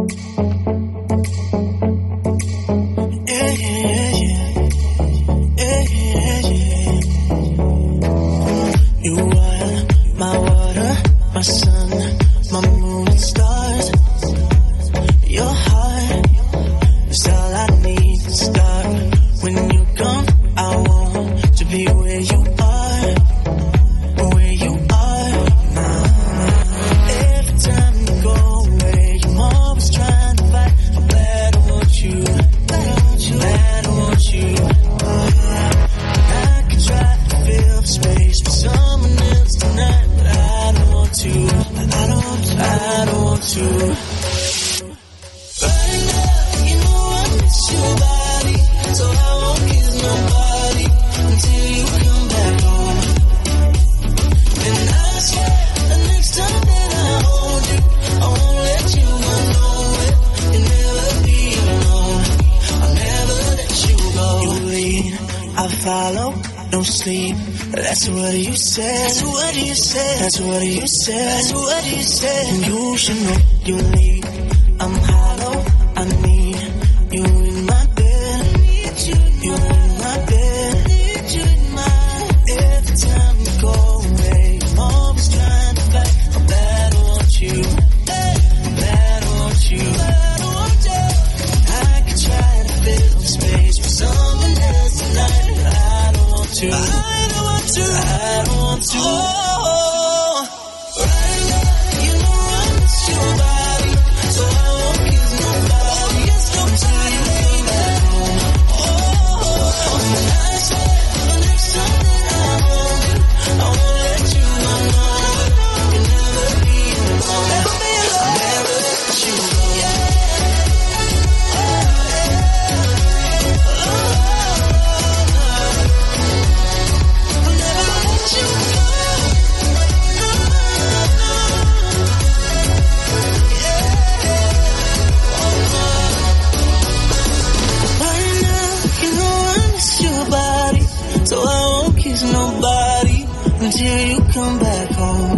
You are my water, my sun, my moon and stars. Your heart is all I need to start. When you come, I want to be where you are, where you are now. Every time you go away, I'm always trying to fight. I'm glad I want you, glad I want you. I could try to fill the space for someone else tonight, but I don't want to, I don't want to, I don't want to. Right now, you know I miss your body, so I won't kiss nobody until you come back home. And I swear, the next time that I hold you, I won't let you go nowhere. You'll never be alone, I'll never let you go. You lead, I follow, no sleep. That's what you said. That's what you said. That's what you said. That's what you said. And you should know you leave. I'm hollow. I need you in my bed. You in my bed. Every time you go away, I'm always trying to fight. I'm glad I want you. I'm glad I want you. I could try to fill the space for someone else tonight, but I don't want to. I don't want to. Oh, right now, you know I miss your body, so I won't kiss nobody until you come back home. Oh, and I swear, the next time that I hold you, I won't let you go nowhere. You'll never be alone. Never be alone. I'll never let you go. So I won't kiss nobody until you come back home.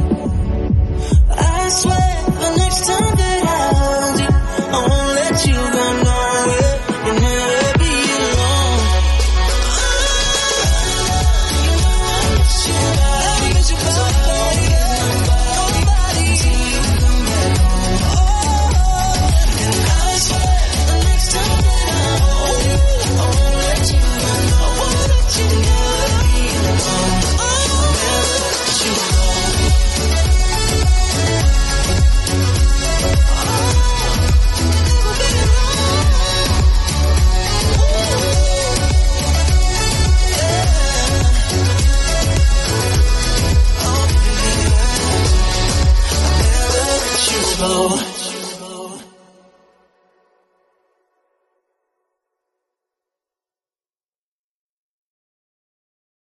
I swear the next time that I hold you, I won't let you go nowhere. You'll never be alone. You know I miss your body, so I won't kiss nobody until you come back home. And I swear the next time that I hold you, I won't let you go nowhere. You'll never be alone. I'll never let you go. Never be alone. I'll never let you go.